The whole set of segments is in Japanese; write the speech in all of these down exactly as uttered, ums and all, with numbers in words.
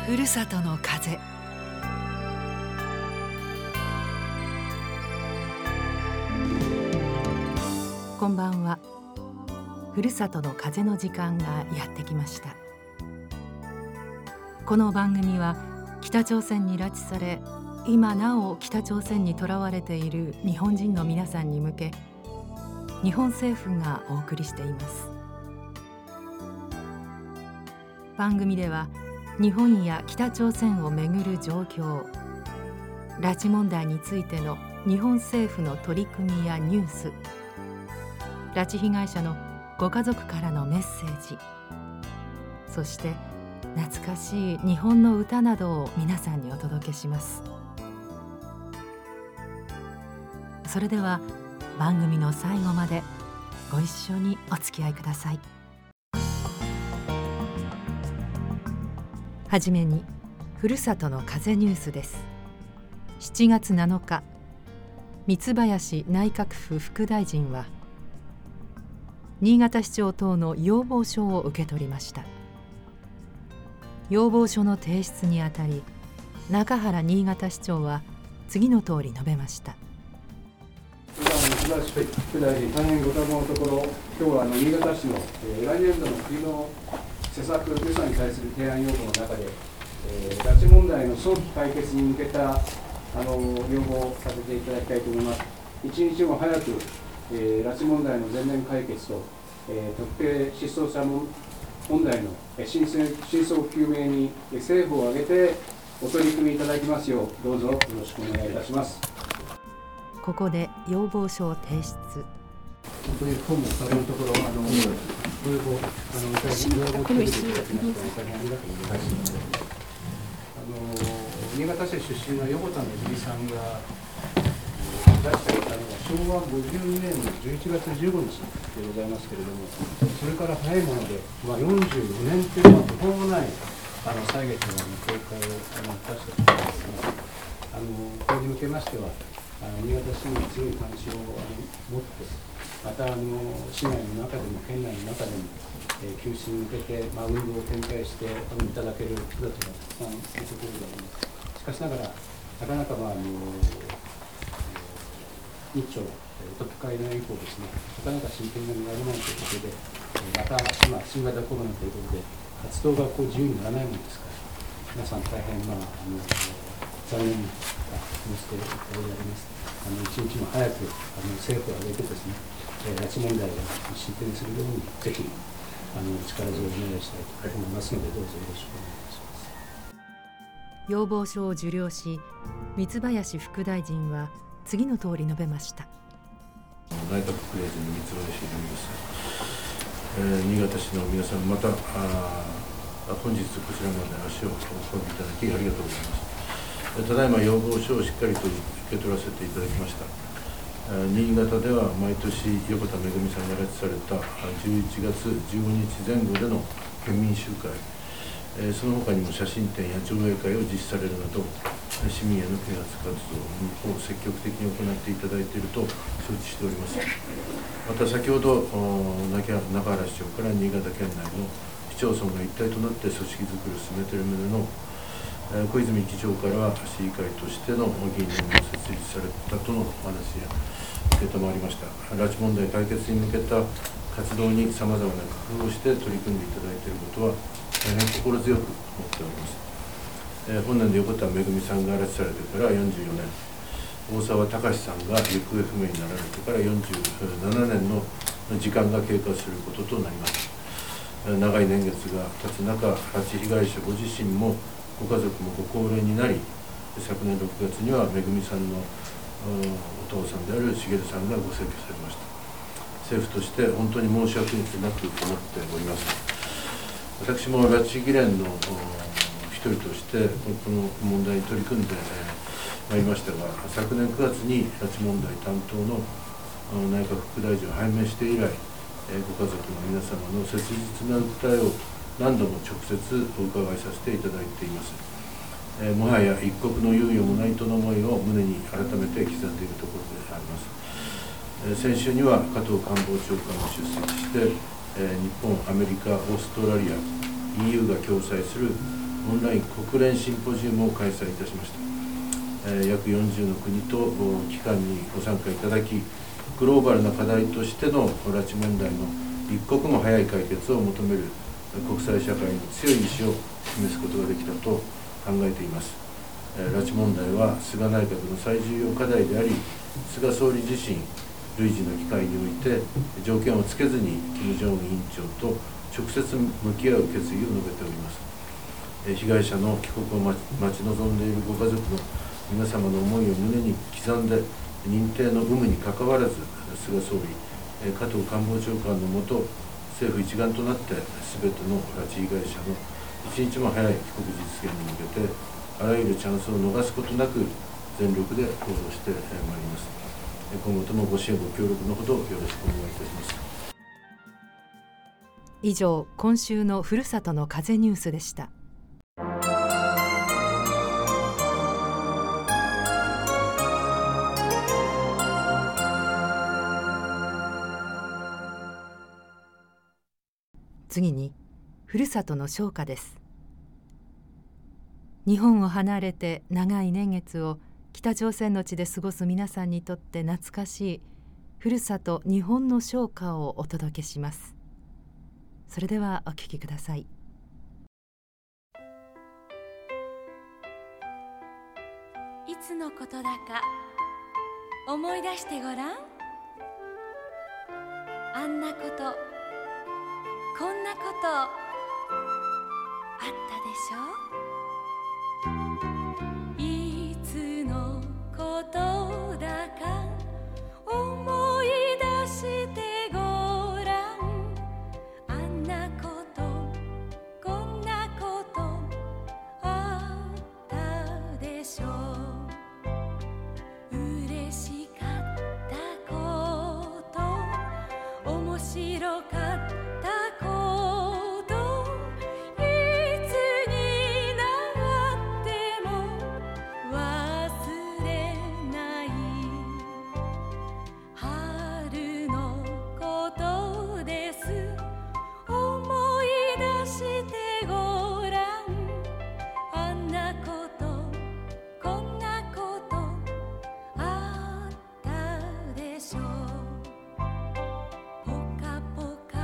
ふるさとの風。こんばんは。ふるさとの風の時間がやってきました。この番組は北朝鮮に拉致され、今なお北朝鮮にとらわれている日本人の皆さんに向け、日本政府がお送りしています。番組では日本や北朝鮮をめぐる状況、拉致問題についての日本政府の取り組みやニュース、拉致被害者のご家族からのメッセージ、そして懐かしい日本の歌などを皆さんにお届けします。それでは番組の最後までご一緒にお付き合いください。はじめにふるさとの風ニュースです。しちがつなのか、三林内閣府副大臣は新潟市長等の要望書を受け取りました。要望書の提出にあたり、中原新潟市長は次の通り述べました。 三林副大臣、大変ご多忙のところ、今日はあの新潟市の、えー、来年度の冬の施策予算に対する提案要望の中で、えー、拉致問題の早期解決に向けたあの要望をさせていただきたいと思います。一日も早く、えー、拉致問題の全面解決と、えー、特定失踪者問題の真相究明に政府を挙げてお取り組みいただきますよう、どうぞよろしくお願いいたします。 ここで要望書を提出。 本当に本もされるところ、あの、ご要望、あの、いただき、要望を提出いただきまして、大変ありがとうございます。あの、新潟市出身の横田めぐみさんが出していたのはしょうわごじゅうにねんのじゅういちがつじゅうごにちでございますけれども、それから早いもので、まあ、よんじゅうごねんというのは途方もないあの歳月の公開をあの出したところですが、あのこれに向けましては、あの新潟市民に強い関心をあの持って、またあの市内の中でも県内の中でも、えー、救出に向けて、まあ、運動を展開してあのいただける人たちがたくさんいるところであります。しかしながら、なかなか、まあ、あの日朝特会談以降ですね、なかなか進展が見られないということで、また今、新型コロナということで、活動がこう自由にならないものですから、皆さん大変、まあ、あの残念な気持ちでおります。あの一日も早くあの政府を挙げてですね、拉致問題が進展するように、ぜひあの力強いお願いしたいと思いますので、どうぞよろしくお願いします。 要望書を受領し、三林副大臣は次の通り述べました。 内閣副大臣の三林でございます。えー、新潟市の皆さん、またあ本日こちらまで足を運んでいただきありがとうございます。ただいま要望書をしっかりと受け取らせていただきました。新潟では毎年横田めぐみさんが拉致されたじゅういちがつじゅうごにちぜん後での県民集会、その他にも写真展や上映会を実施されるなど、市民への啓発活動を積極的に行っていただいていると承知しております。また先ほど中原市長から新潟県内の市町村が一体となって組織づくりを進めている旨の小泉議長からは市議会としての議員連盟を設立されたとのお話や承りました。拉致問題解決に向けた活動にさまざまな工夫をして取り組んでいただいていることは大変心強く思っております。えー、本年で横田めぐみさんが拉致されてからよんじゅうよねん、大沢隆さんが行方不明になられてからよんじゅうななねんの時間が経過することとなります。長い年月が経つ中、拉致被害者ご自身もご家族もご高齢になり、昨年ろくがつにはめぐみさんのお父さんである茂さんがご逝去されました。政府として本当に申し訳なく思っております。私も拉致議連の一人としてこの問題に取り組んでまいりましたが、昨年くがつに拉致問題担当の内閣副大臣を拝命して以来、ご家族の皆様の切実な訴えを何度も直接お伺いさせていただいています。えー、もはや一刻の猶予もないとの思いを胸に改めて刻んでいるところであります。えー、先週には加藤官房長官も出席して、えー、日本、アメリカ、オーストラリア、イーユー が共催するオンライン国連シンポジウムを開催いたしました。えー、約よんじゅうの国と機関にご参加いただき、グローバルな課題としての拉致問題の一刻も早い解決を求める国際社会の強い意志を示すことができたと考えています。えー、拉致問題は菅内閣の最重要課題であり、菅総理自身、類似の機会において条件をつけずに金正恩委員長と直接向き合う決意を述べております。えー、被害者の帰国を待ち、待ち望んでいるご家族の皆様の思いを胸に刻んで、認定の有無にかかわらず、菅総理、えー、加藤官房長官のもと、政府一丸となって、すべての拉致被害者の一日も早い帰国実現に向けて、あらゆるチャンスを逃すことなく、全力で行動してまいります。今後ともご支援ご協力のほどよろしくお願いいたします。 以上、今週のふるさとの風ニュースでした。次に、ふるさとの唱歌です。日本を離れて長い年月を北朝鮮の地で過ごす皆さんにとって懐かしいふるさと日本の唱歌をお届けします。それではお聴きください。 いつのことだか思い出してごらん。あんなこと、こんなことあったでしょ。いつのことだか思い出してごらん。あんなことこんなことあったでしょう。嬉しかったこと面白かったこといつになっても忘れない。春のことです。思い出してごらん。あんなことこんなことあったでしょう。ぽかぽか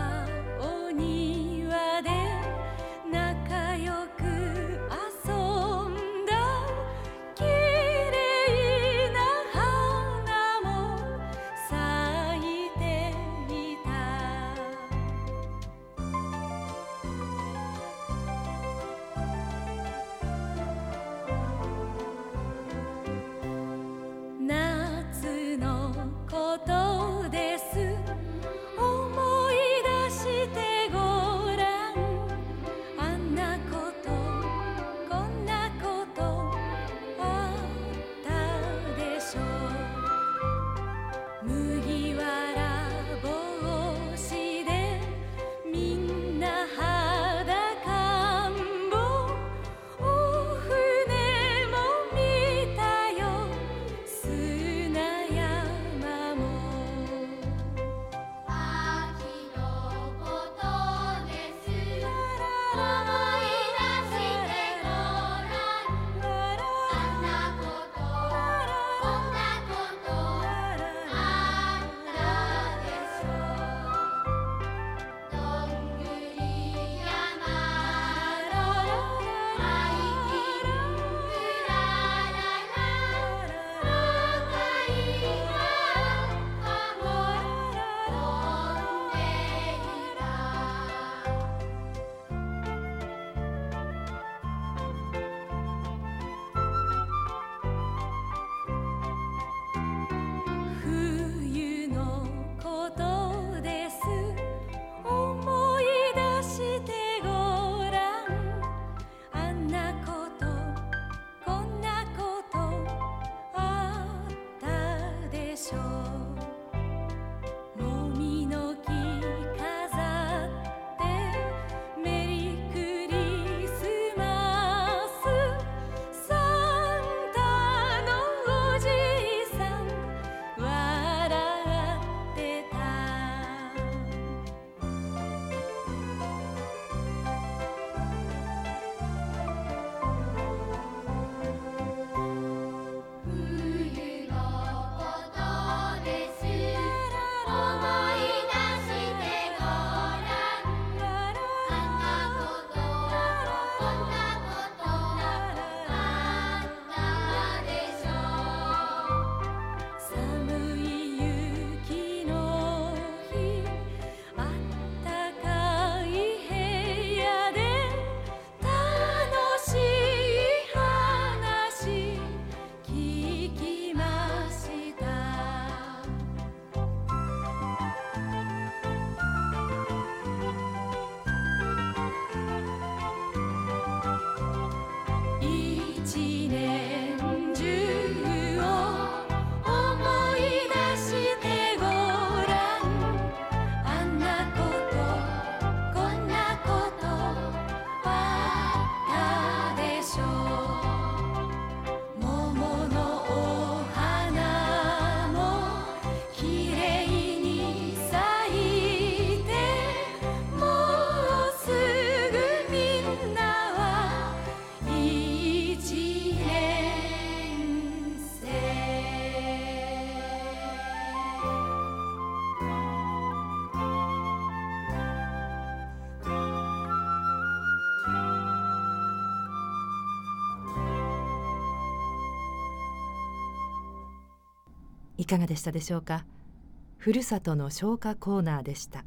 いかがでしたでしょうか。ふるさとの唱歌コーナーでした。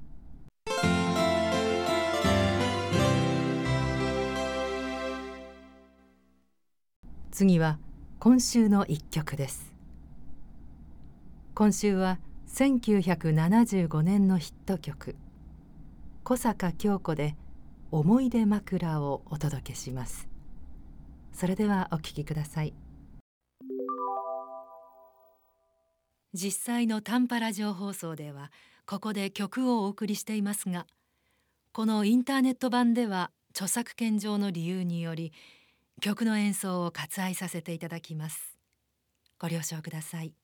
次は今週の一曲です。今週はせんきゅうひゃくななじゅうごねんのヒット曲、小坂京子で思い出枕をお届けします。それではお聴きください。実際の短波ラジオ放送ではここで曲をお送りしていますが、このインターネット版では著作権上の理由により曲の演奏を割愛させていただきます。ご了承ください。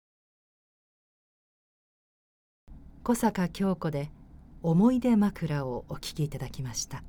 小坂京子で思い出枕をお聴きいただきました。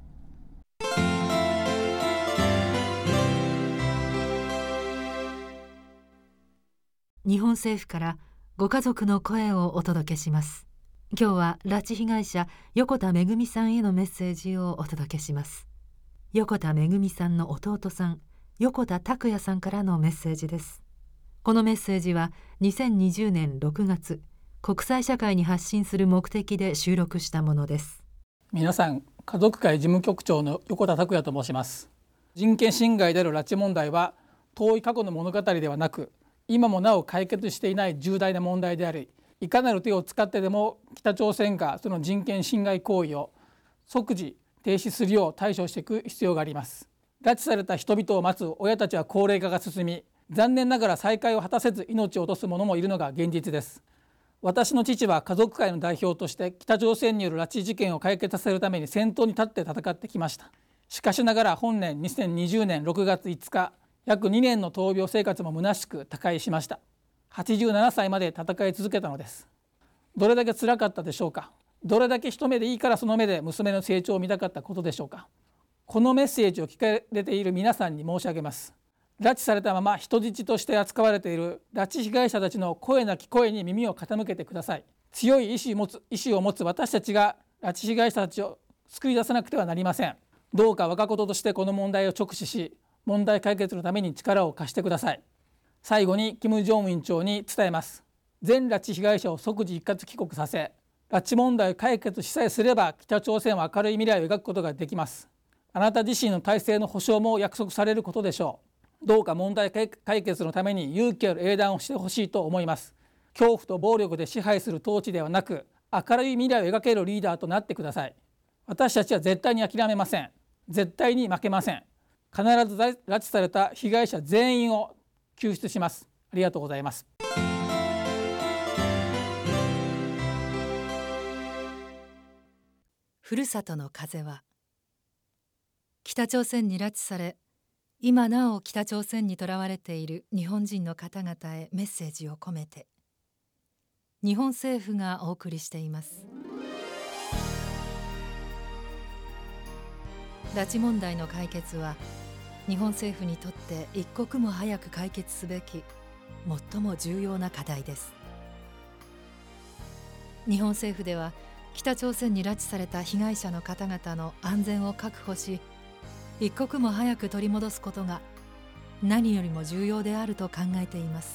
日本政府からご家族の声をお届けします。今日は拉致被害者横田めぐみさんへのメッセージをお届けします。横田めぐみさんの弟さん、横田拓也さんからのメッセージです。このメッセージはにせんにじゅうねんろくがつ、国際社会に発信する目的で収録したものです。 皆さん、家族会事務局長の横田拓也と申します。人権侵害である拉致問題は遠い過去の物語ではなく、今もなお解決していない重大な問題であり、いかなる手を使ってでも北朝鮮がその人権侵害行為を即時停止するよう対処していく必要があります。拉致された人々を待つ親たちは高齢化が進み、残念ながら再会を果たせず命を落とす者もいるのが現実です。私の父は家族会の代表として北朝鮮による拉致事件を解決させるために先頭に立って戦ってきました。しかしながら本年にせんにじゅうねんろくがついつか、約にねんの闘病生活も虚しく他界しました。はちじゅうななさいまで戦い続けたのです。どれだけ辛かったでしょうか。どれだけ一目でいいからその目で娘の成長を見たかったことでしょうか。このメッセージを聞かれている皆さんに申し上げます。拉致されたまま人質として扱われている拉致被害者たちの声なき声に耳を傾けてください。強い意志を持つ、意志を持つ私たちが拉致被害者たちを救い出さなくてはなりません。どうか我がこととしてこの問題を直視し、問題解決のために力を貸してください。最後に金正恩委員長に伝えます。全拉致被害者を即時一括帰国させ、拉致問題を解決しさえすれば北朝鮮は明るい未来を描くことができます。あなた自身の体制の保障も約束されることでしょう。どうか問題解決のために勇気ある英断をしてほしいと思います。恐怖と暴力で支配する統治ではなく、明るい未来を描けるリーダーとなってください。私たちは絶対に諦めません。絶対に負けません。必ず拉致された被害者全員を救出します。ありがとうございます。 ふるさとの風は、北朝鮮に拉致され、今なお北朝鮮にとらわれている日本人の方々へメッセージを込めて、日本政府がお送りしています。拉致問題の解決は日本政府にとって一刻も早く解決すべき最も重要な課題です。日本政府では北朝鮮に拉致された被害者の方々の安全を確保し、一刻も早く取り戻すことが何よりも重要であると考えています。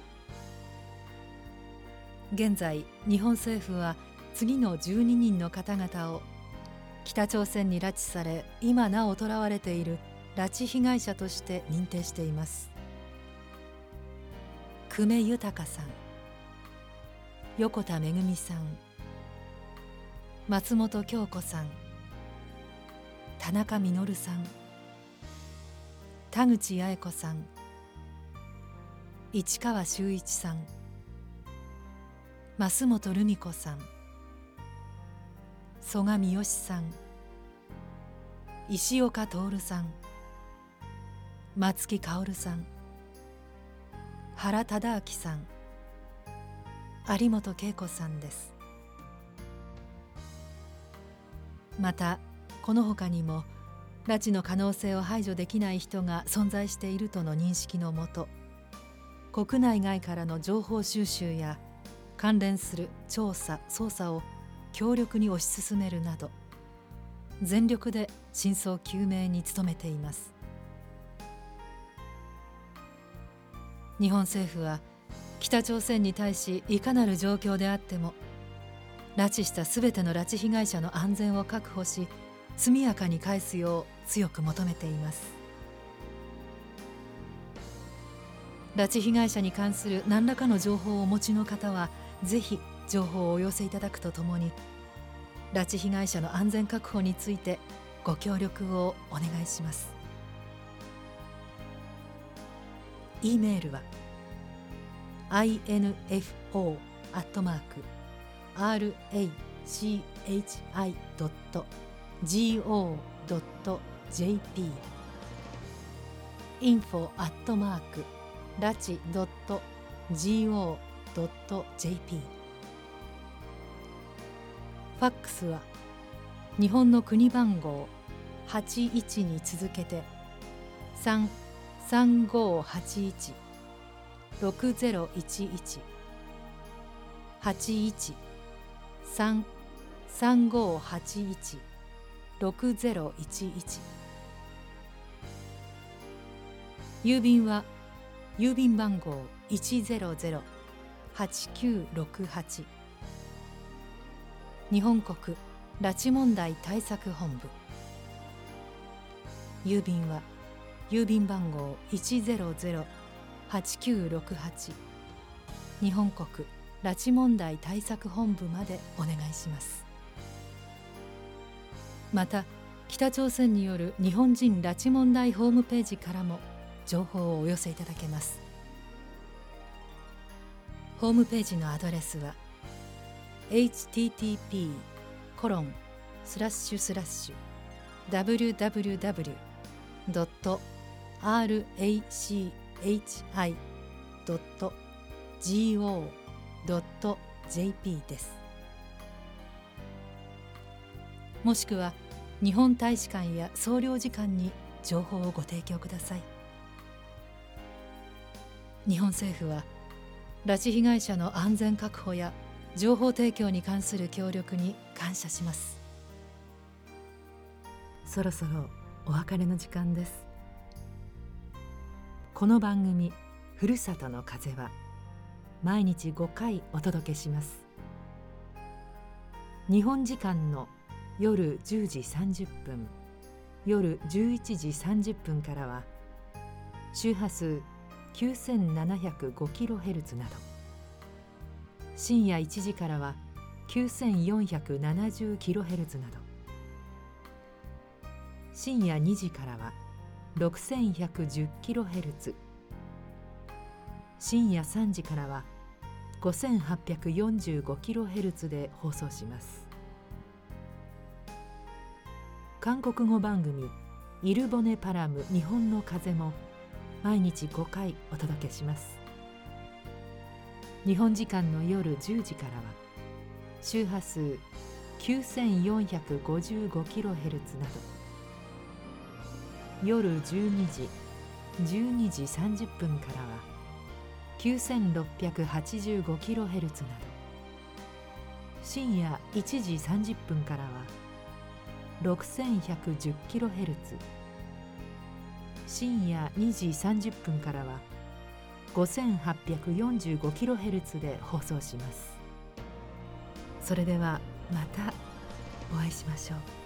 現在日本政府は次のじゅうににんの方々を北朝鮮に拉致され今なお捕らわれている拉致被害者として認定しています。久米豊さん、横田めぐみさん、松本京子さん、田中稔さん、田口八重子さん、市川修一さん、増本留美子さん、曽我三好さん、石岡徹さん、松木薫さん、原忠明さん、有本恵子さんです。またこの他にも拉致の可能性を排除できない人が存在しているとの認識のもと、国内外からの情報収集や関連する調査・捜査を強力に推し進めるなど、全力で真相究明に努めています。日本政府は北朝鮮に対しいかなる状況であっても、拉致したすべての拉致被害者の安全を確保し、速やかに返すよう強く求めています。拉致被害者に関する何らかの情報をお持ちの方は、ぜひ情報をお寄せいただくとともに、拉致被害者の安全確保についてご協力をお願いします。E メールは アイエヌエフオー アットマーク アールエーシーエイチアイ ドット ジーオー ドット ジェーピー インフォ アットマーク ラチ ドット ジーオー ドット ジェーピー。 ファックスは日本の国番号はちいちに続けてさんさんごーはちいち ろくぜろいちいち はちいち さんさんごーはちいち ろくぜろいちいち。郵便は郵便番号 いちぜろぜろはちきゅうろくはち、 日本国拉致問題対策本部。郵便は郵便番号 いちぜろぜろはちきゅうろくはち、 日本国拉致問題対策本部までお願いします。また、北朝鮮による日本人拉致問題ホームページからも情報をお寄せいただけます。ホームページのアドレスは エイチティーティーピー コロンスラッシュスラッシュ ダブリューダブリューダブリュー ドット アールエーシーエイチアイ ドット ジーオー ドット ジェーピー です。もしくは日本大使館や総領事館に情報をご提供ください。日本政府は拉致被害者の安全確保や情報提供に関する協力に感謝します。そろそろお別れの時間です。この番組「ふるさとの風」は毎日ごかいお届けします。日本時間の夜じゅうじさんじゅっぷん、夜じゅういちじさんじゅっぷんからは周波数 きゅうせんななひゃくごキロヘルツ など、深夜いちじからは きゅうせんよんひゃくななじゅうキロヘルツ など、深夜にじからは ろくせんひゃくじゅうキロヘルツ、深夜さんじからは ごせんはっぴゃくよんじゅうごキロヘルツ で放送します。韓国語番組「イルボネパラム日本の風」も毎日ごかいお届けします。日本時間の夜じゅうじからは周波数 きゅうせんよんひゃくごじゅうごキロヘルツ など、夜じゅうにじ、じゅうにじさんじゅっぷんからは きゅうせんろっぴゃくはちじゅうごキロヘルツ など、深夜いちじさんじゅっぷんからはろくせんひゃくじゅうキロヘルツ、深夜にじさんじゅっぷんからは ごせんはっぴゃくよんじゅうごキロヘルツ で放送します。それではまたお会いしましょう。